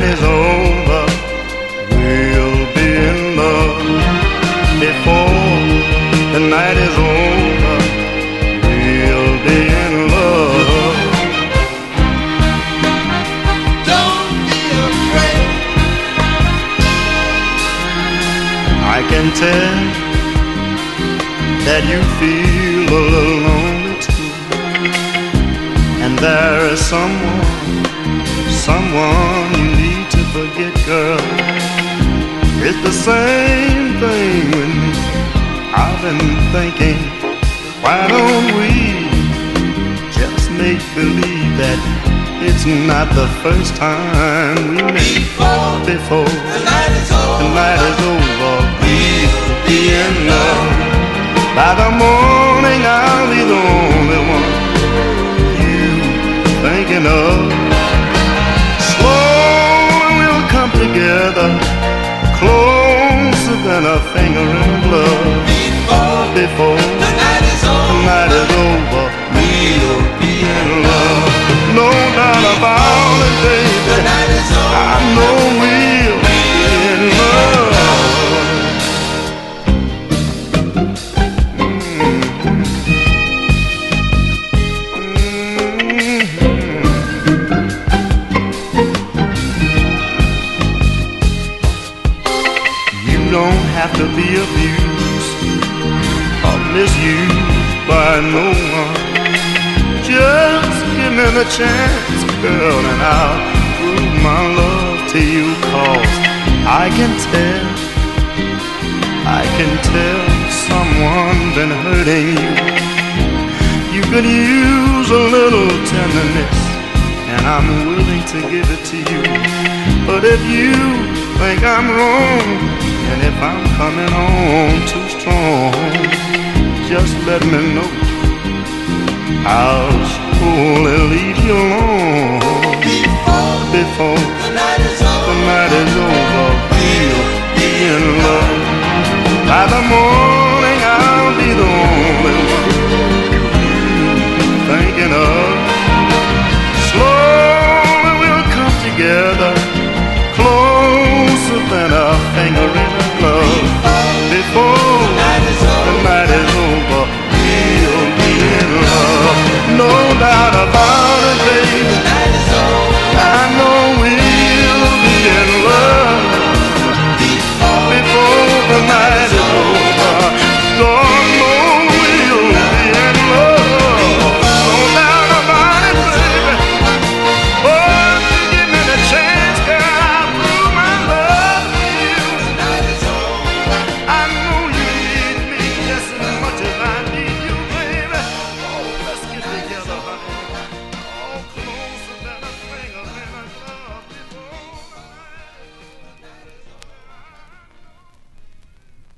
night is over, we'll be in love. Before the night is over, we'll be in love. Don't be afraid. I can tell that you feel a little lonely too, and there is someone you need to forget, girl. It's the same thing with me. I've been thinking, why don't we just make believe that it's not the first time we met? Before The night is over, the night is over, we'll be in love. By the morning I'll be the only one you thinking of. Slowly we'll come together, closer than a finger in a glove. Before the night is over, we'll be in love. No doubt about it, baby. the night is over, I know we'll be in love. You don't have to be abused or misused by no one. Just give me the chance, girl, and I'll prove my love to you. 'Cause I can tell someone's been hurting you. You could use a little tenderness, and I'm willing to give it to you. But if you think I'm wrong, and if I'm coming on too strong, just let me know. I'll surely leave you alone. Before the night is over, the night is over, we'll be in love. By the morning I'll be the only one you're thinking of. Slowly we'll come together, closer than a finger in a glove. Before the night is over, the night is over, we'll be in love. No doubt